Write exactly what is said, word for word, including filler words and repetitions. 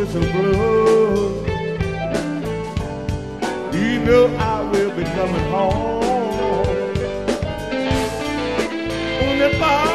whistle blows, you know I will be coming home. On that bar